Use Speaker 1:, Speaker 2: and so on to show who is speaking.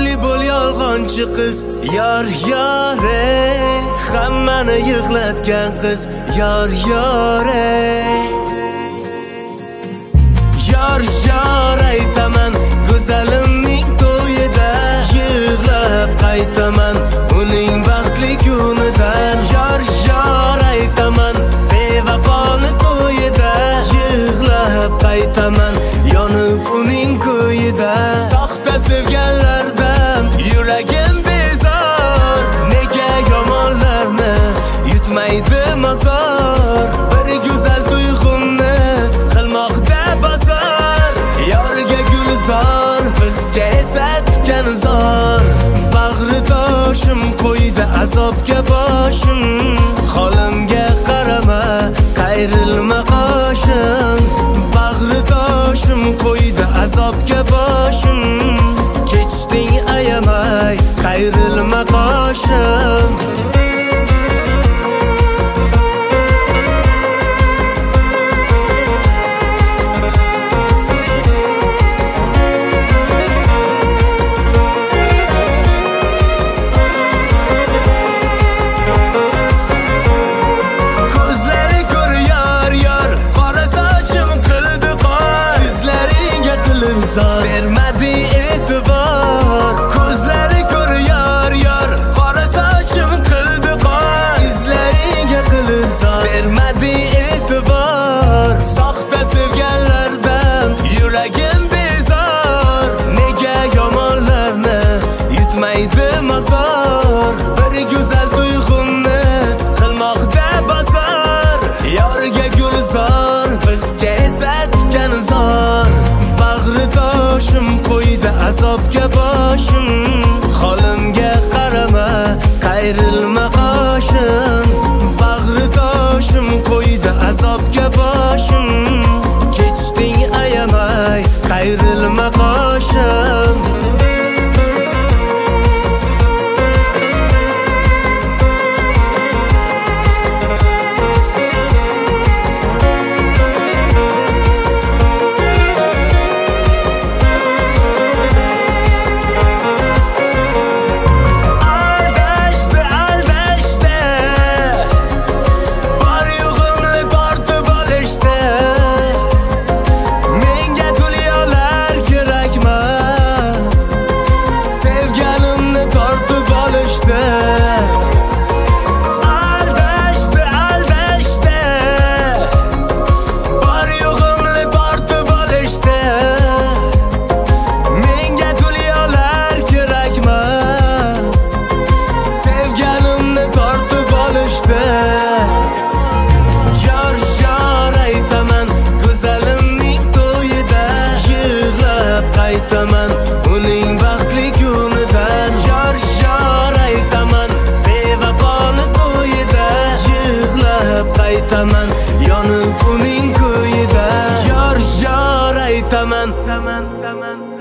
Speaker 1: baxtli bo'l yolg'onchi qiz. Yor yor ey, hammani yig'latgan qiz. Yor yor ey, yor yor aytaman go'zalimning to'yida, yig'lab qaytaman uning baxtli kunidan. Yor yor aytaman bevafoni to'yida, yig'lab qaytaman yonib uning ko'yida. Soxta sevganlardan yuragim bezor, nega yomonlarni yutmaydi mozor. Bir go'zal tuyg'umni qilmoqda bozor. Yorga gulzor, bizga esa tikan zor. Bag'ridoshim qo'ydi azobga boshim, holimga qarama, qayrilma qoshim. Bag'ridoshim qo'ydi azobga boshim, kechding ayamay, qayrilma qoshim. Bermadi e'tibor, ko'zlari ko'r yor yor, qora sochim qildi qor. Izlariga qilib zor, bermadi e'tibor. Soxta sevganlardan yuragim bezor, nega yomonlarni yutmaydi mozor. Bir go'zal tuyg'umni qilmoqda bozor. Yorga gulzor, bizga esa tikan zor. Bag'ridoshim qo'ydi azobga boshim, holimga qarama, qayrilma qoshim. Bag'ridoshim qo'ydi azobga boshim, kechding ayamay, qayrilma qoshim. Qaytaman uning baxtli kunidan. Yor yor aytaman bevafoni to'yida, yig'lab qaytaman yonib uning ko'yida. Yor yor aytaman